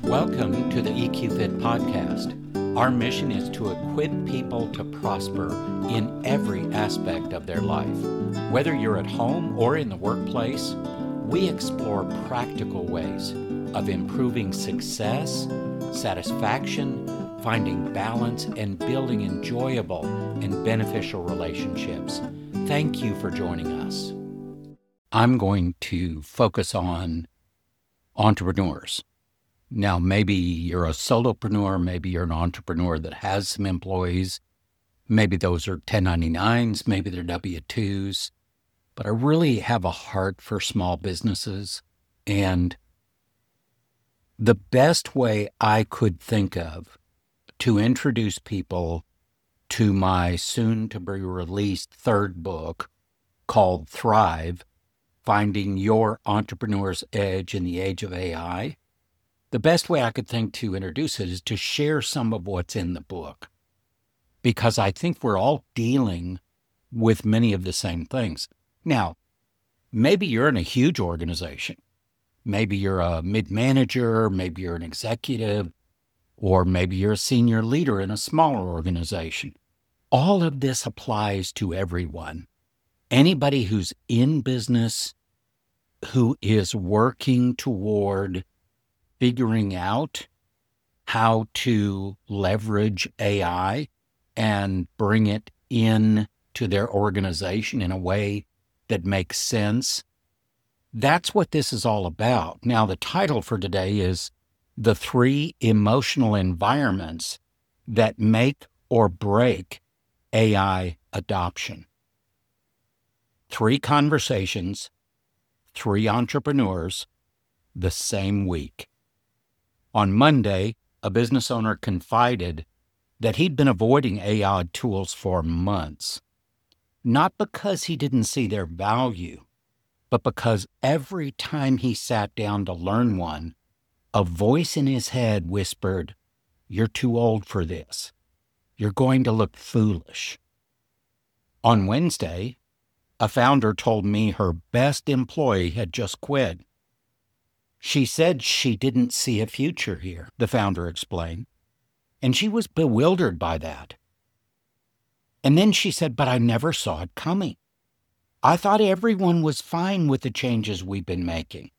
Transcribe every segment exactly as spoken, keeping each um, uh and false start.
Welcome to the E Q Fit podcast. Our mission is to equip people to prosper in every aspect of their life. Whether you're at home or in the workplace, we explore practical ways of improving success, satisfaction, finding balance, and building enjoyable and beneficial relationships. Thank you for joining us. I'm going to focus on entrepreneurs. Now, maybe you're a solopreneur, maybe you're an entrepreneur that has some employees, maybe those are ten ninety-nines, maybe they're W twos, but I really have a heart for small businesses. And the best way I could think of to introduce people to my soon-to-be-released third book called Thrive, Finding Your Entrepreneur's Edge in the Age of A I, the best way I could think to introduce it is to share some of what's in the book, because I think we're all dealing with many of the same things. Now, maybe you're in a huge organization. Maybe you're a mid-manager, maybe you're an executive, or maybe you're a senior leader in a smaller organization. All of this applies to everyone. Anybody who's in business, who is working toward figuring out how to leverage A I and bring it in to their organization in a way that makes sense. That's what this is all about. Now, the title for today is The Three Emotional Environments That Make or Break A I Adoption. Three conversations, three entrepreneurs, the same week. On Monday, a business owner confided that he'd been avoiding A I tools for months, not because he didn't see their value, but because every time he sat down to learn one, a voice in his head whispered, "You're too old for this. You're going to look foolish." On Wednesday, a founder told me her best employee had just quit. She said she didn't see a future here, the founder explained, and she was bewildered by that. And then she said, "But I never saw it coming. I thought everyone was fine with the changes we've been making."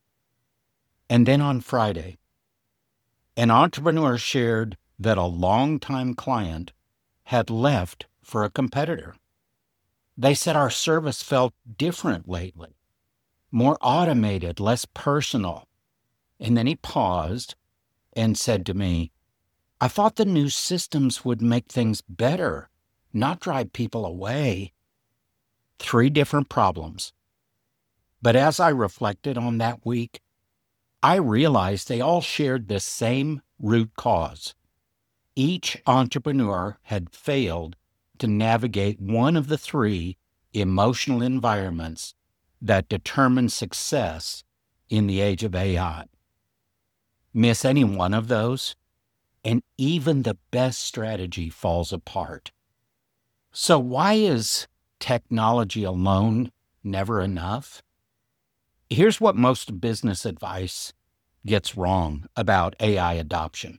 And then on Friday, an entrepreneur shared that a longtime client had left for a competitor. They said, "Our service felt different lately, more automated, less personal." And then he paused and said to me, "I thought the new systems would make things better, not drive people away." Three different problems. But as I reflected on that week, I realized they all shared the same root cause. Each entrepreneur had failed to navigate one of the three emotional environments that determine success in the age of A I. Miss any one of those, and even the best strategy falls apart. So why is technology alone never enough? Here's what most business advice gets wrong about A I adoption.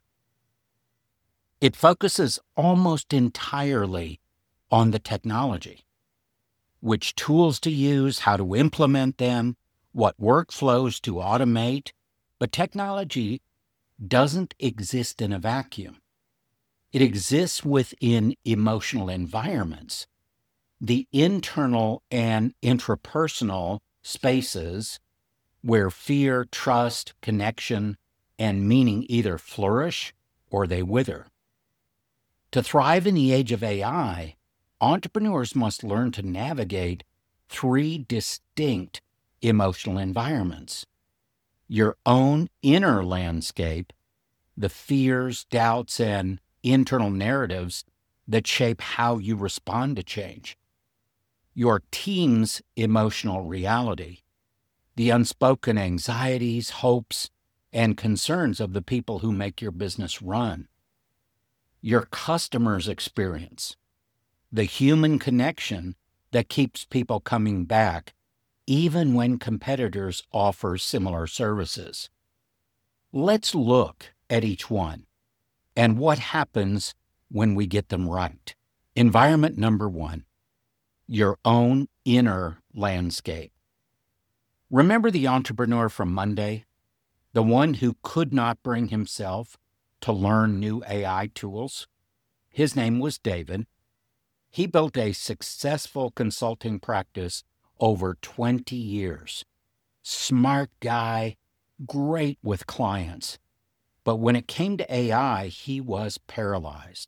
It focuses almost entirely on the technology. Which tools to use, how to implement them, what workflows to automate. But technology doesn't exist in a vacuum. It exists within emotional environments, the internal and intrapersonal spaces where fear, trust, connection, and meaning either flourish or they wither. To thrive in the age of A I, entrepreneurs must learn to navigate three distinct emotional environments. Your own inner landscape, the fears, doubts, and internal narratives that shape how you respond to change. Your team's emotional reality, the unspoken anxieties, hopes, and concerns of the people who make your business run. Your customer's experience, the human connection that keeps people coming back, even when competitors offer similar services. Let's look at each one and what happens when we get them right. Environment number one, your own inner landscape. Remember the entrepreneur from Monday, the one who could not bring himself to learn new A I tools? His name was David. He built a successful consulting practice over twenty years. Smart guy, great with clients. But when it came to A I, he was paralyzed.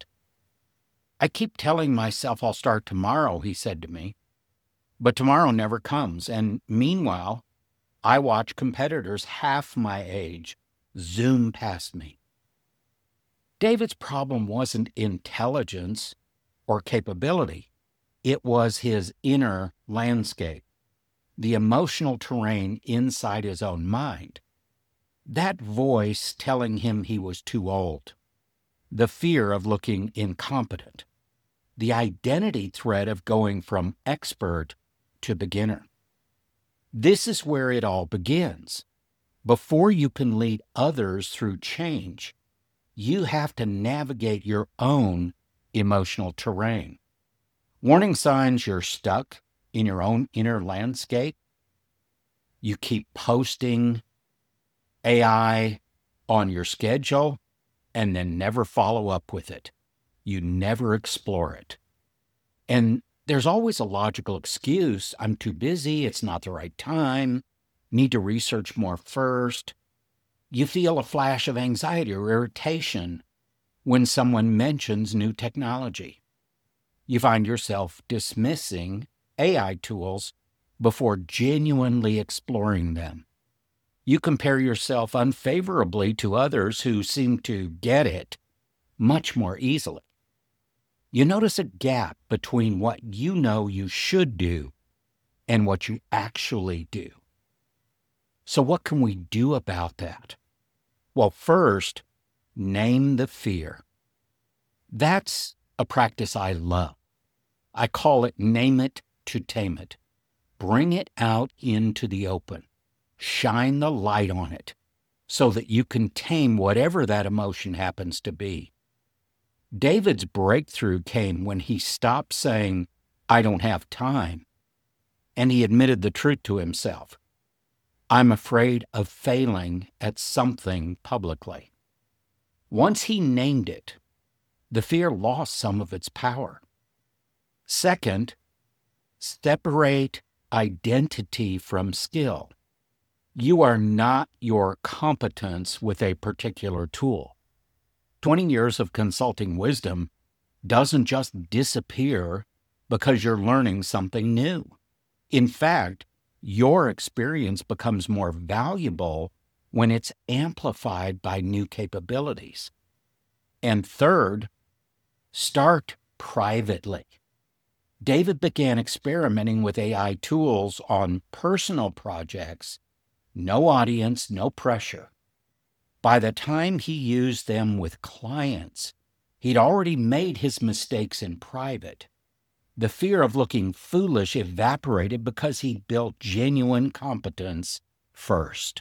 I keep telling myself I'll start tomorrow, he said to me. But tomorrow never comes. And meanwhile, I watch competitors half my age zoom past me. David's problem wasn't intelligence or capability. It was his inner landscape, the emotional terrain inside his own mind. That voice telling him he was too old, the fear of looking incompetent, the identity threat of going from expert to beginner. This is where it all begins. Before you can lead others through change, you have to navigate your own emotional terrain. Warning signs you're stuck in your own inner landscape. You keep posting A I on your schedule and then never follow up with it. You never explore it. And there's always a logical excuse. I'm too busy. It's not the right time. Need to research more first. You feel a flash of anxiety or irritation when someone mentions new technology. You find yourself dismissing A I tools before genuinely exploring them. You compare yourself unfavorably to others who seem to get it much more easily. You notice a gap between what you know you should do and what you actually do. So what can we do about that? Well, first, name the fear. That's a practice I love. I call it name it to tame it. Bring it out into the open. Shine the light on it so that you can tame whatever that emotion happens to be. David's breakthrough came when he stopped saying, I don't have time, and he admitted the truth to himself. I'm afraid of failing at something publicly. Once he named it, the fear lost some of its power. Second, separate identity from skill. You are not your competence with a particular tool. twenty years of consulting wisdom doesn't just disappear because you're learning something new. In fact, your experience becomes more valuable when it's amplified by new capabilities. And third, start privately. David began experimenting with A I tools on personal projects, no audience, no pressure. By the time he used them with clients, he'd already made his mistakes in private. The fear of looking foolish evaporated because he built genuine competence first.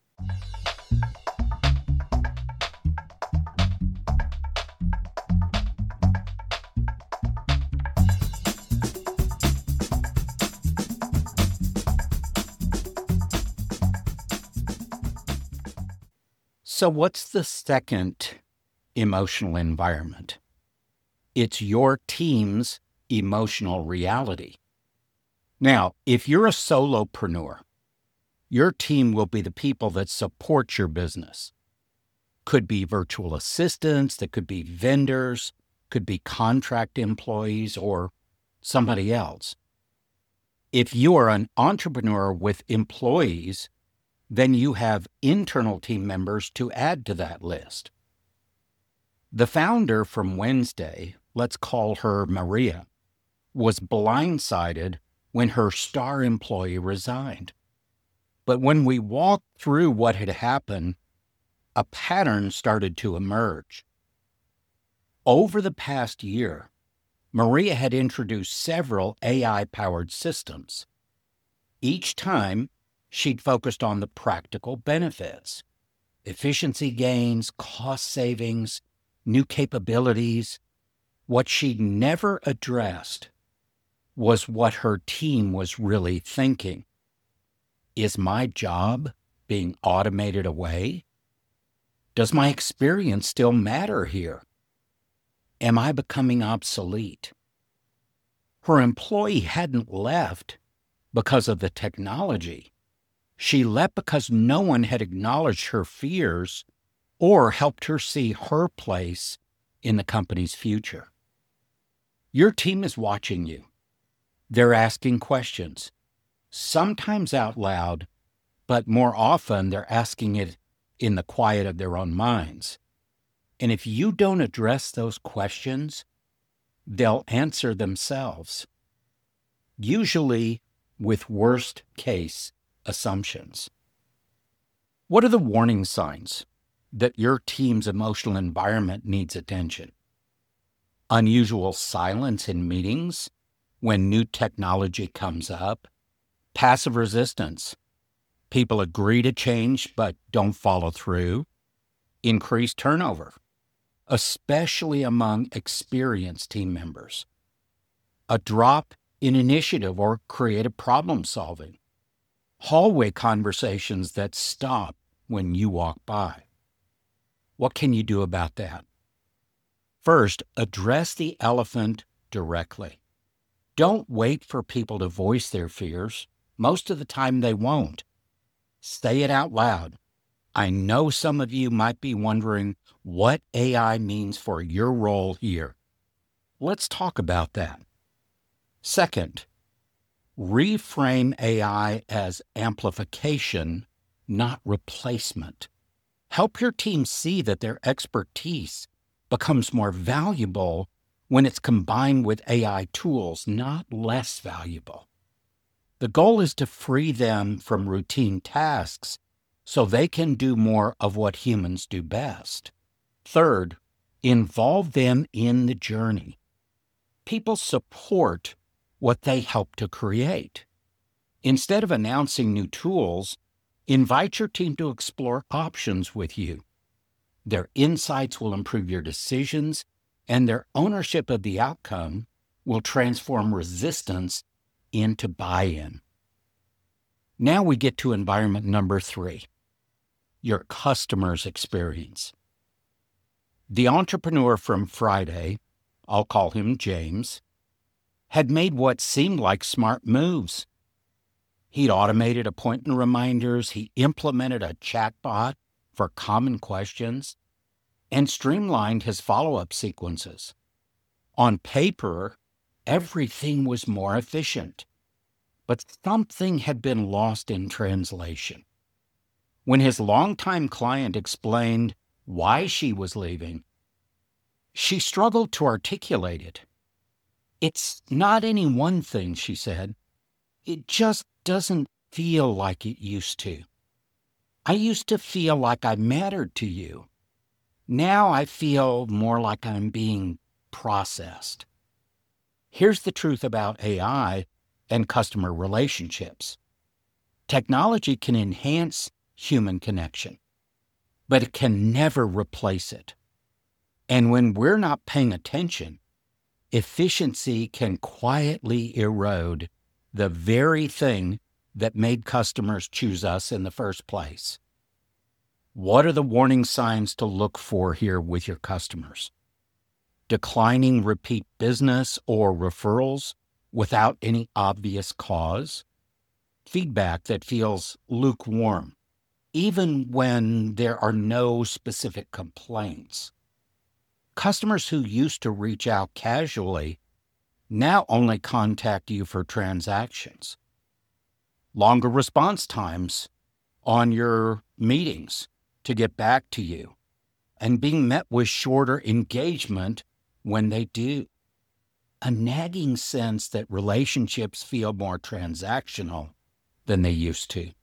So what's the second emotional environment? It's your team's emotional reality. Now, if you're a solopreneur, your team will be the people that support your business. Could be virtual assistants, that could be vendors, could be contract employees, or somebody else. If you are an entrepreneur with employees, then you have internal team members to add to that list. The founder from Wednesday, let's call her Maria, was blindsided when her star employee resigned. But when we walked through what had happened, a pattern started to emerge. Over the past year, Maria had introduced several A I-powered systems. Each time, she'd focused on the practical benefits. efficiency gains, cost savings, new capabilities. What she never addressed was what her team was really thinking. Is my job being automated away? Does my experience still matter here? Am I becoming obsolete? Her employee hadn't left because of the technology. She left because no one had acknowledged her fears or helped her see her place in the company's future. Your team is watching you. They're asking questions, sometimes out loud, but more often they're asking it in the quiet of their own minds. And if you don't address those questions, they'll answer themselves, usually with worst-case assumptions. What are the warning signs that your team's emotional environment needs attention? Unusual silence in meetings when new technology comes up, passive resistance, people agree to change but don't follow through, increased turnover, especially among experienced team members, a drop in initiative or creative problem solving, hallway conversations that stop when you walk by. What can you do about that? First, address the elephant directly. Don't wait for people to voice their fears. Most of the time they won't. Say it out loud. I know some of you might be wondering what A I means for your role here. Let's talk about that. Second, reframe A I as amplification, not replacement. Help your team see that their expertise becomes more valuable when it's combined with A I tools, not less valuable. The goal is to free them from routine tasks so they can do more of what humans do best. Third, involve them in the journey. People support what they help to create. Instead of announcing new tools, invite your team to explore options with you. Their insights will improve your decisions, and their ownership of the outcome will transform resistance into buy-in. Now we get to environment number three, your customer's experience. The entrepreneur from Friday, I'll call him James, had made what seemed like smart moves. He'd automated appointment reminders, he implemented a chatbot for common questions, and streamlined his follow-up sequences. On paper, everything was more efficient, but something had been lost in translation. When his longtime client explained why she was leaving, she struggled to articulate it. It's not any one thing, she said. It just doesn't feel like it used to. I used to feel like I mattered to you. Now I feel more like I'm being processed. Here's the truth about A I and customer relationships. Technology can enhance human connection, but it can never replace it. And when we're not paying attention, efficiency can quietly erode the very thing that made customers choose us in the first place. What are the warning signs to look for here with your customers? Declining repeat business or referrals without any obvious cause? Feedback that feels lukewarm, even when there are no specific complaints? Customers who used to reach out casually now only contact you for transactions. Longer response times on your meetings to get back to you, and being met with shorter engagement when they do. A nagging sense that relationships feel more transactional than they used to.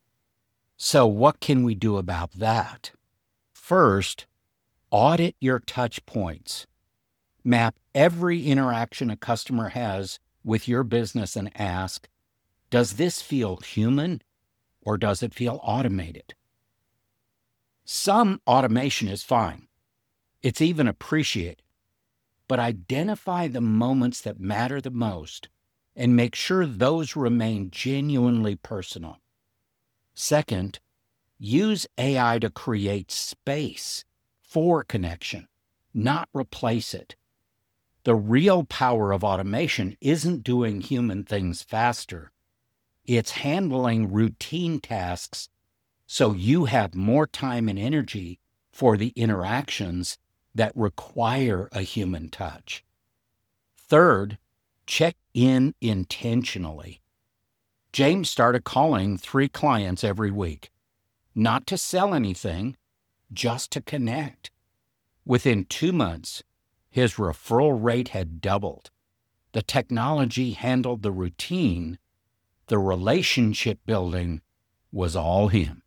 So what can we do about that? First, audit your touch points. Map every interaction a customer has with your business and ask, does this feel human or does it feel automated? Some automation is fine. It's even appreciated. But identify the moments that matter the most and make sure those remain genuinely personal. Second, use A I to create space for connection, not replace it. The real power of automation isn't doing human things faster. It's handling routine tasks so you have more time and energy for the interactions that require a human touch. Third, check in intentionally. James started calling three clients every week, not to sell anything, just to connect. Within two months, his referral rate had doubled. The technology handled the routine. The relationship building was all him.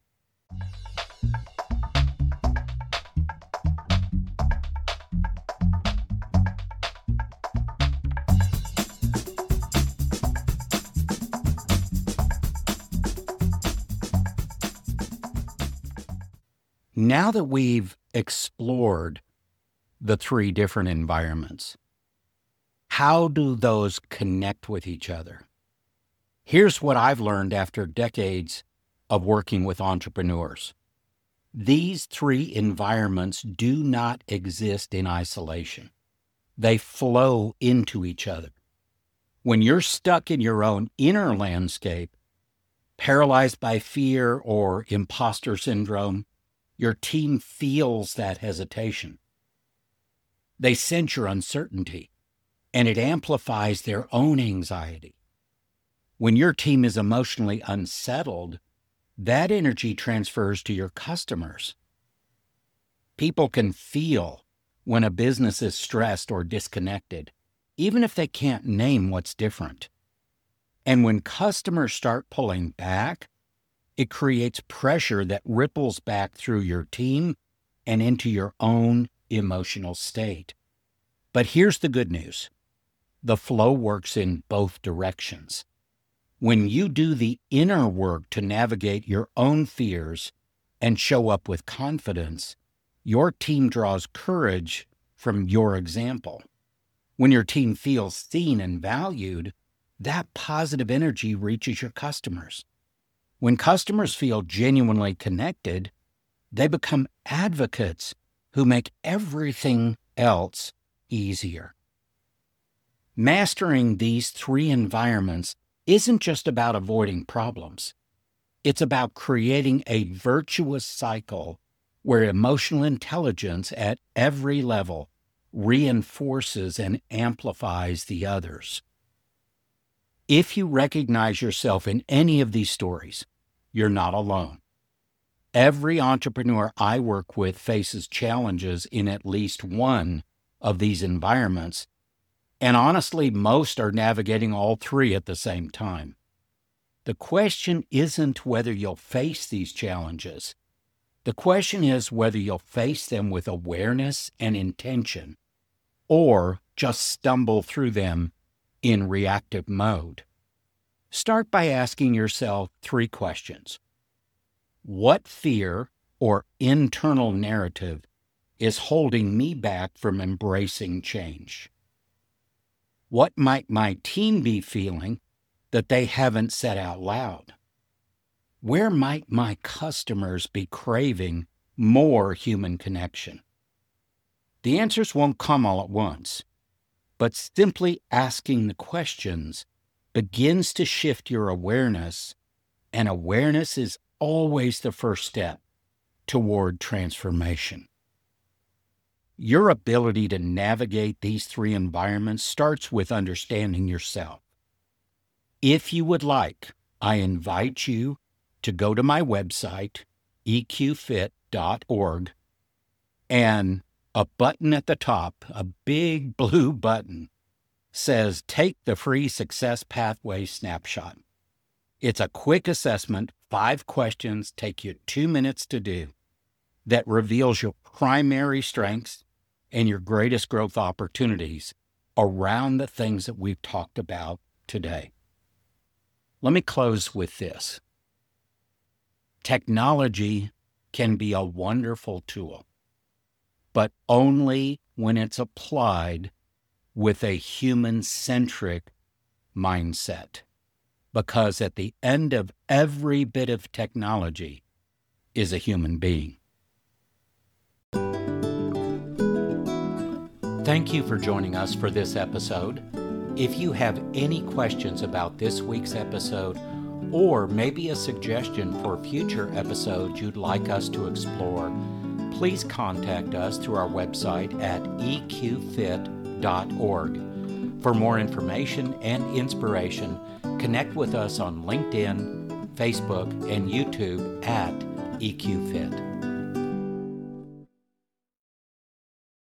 Now that we've explored the three different environments, how do those connect with each other? Here's what I've learned after decades of working with entrepreneurs. These three environments do not exist in isolation. They flow into each other. When you're stuck in your own inner landscape, paralyzed by fear or imposter syndrome, your team feels that hesitation. They sense your uncertainty, and it amplifies their own anxiety. When your team is emotionally unsettled, that energy transfers to your customers. People can feel when a business is stressed or disconnected, even if they can't name what's different. And when customers start pulling back, it creates pressure that ripples back through your team and into your own emotional state. But here's the good news. The flow works in both directions. When you do the inner work to navigate your own fears and show up with confidence, your team draws courage from your example. When your team feels seen and valued, that positive energy reaches your customers. When customers feel genuinely connected, they become advocates who make everything else easier. Mastering these three environments isn't just about avoiding problems. It's about creating a virtuous cycle where emotional intelligence at every level reinforces and amplifies the others. If you recognize yourself in any of these stories, you're not alone. Every entrepreneur I work with faces challenges in at least one of these environments, and honestly, most are navigating all three at the same time. The question isn't whether you'll face these challenges. The question is whether you'll face them with awareness and intention, or just stumble through them in reactive mode. Start by asking yourself three questions. What fear or internal narrative is holding me back from embracing change? What might my team be feeling that they haven't said out loud? Where might my customers be craving more human connection? The answers won't come all at once, but simply asking the questions begins to shift your awareness, and awareness is always the first step toward transformation. Your ability to navigate these three environments starts with understanding yourself. If you would like, I invite you to go to my website, e q fit dot org, and a button at the top, a big blue button, says Take the Free Success Pathway Snapshot. It's a quick assessment, five questions, take you two minutes to do, that reveals your primary strengths and your greatest growth opportunities around the things that we've talked about today. Let me close with this. Technology can be a wonderful tool, but only when it's applied with a human-centric mindset. Because at the end of every bit of technology is a human being. Thank you for joining us for this episode. If you have any questions about this week's episode, or maybe a suggestion for future episodes you'd like us to explore, please contact us through our website at e q fit dot org. For more information and inspiration, connect with us on LinkedIn, Facebook, and YouTube at E Q Fit.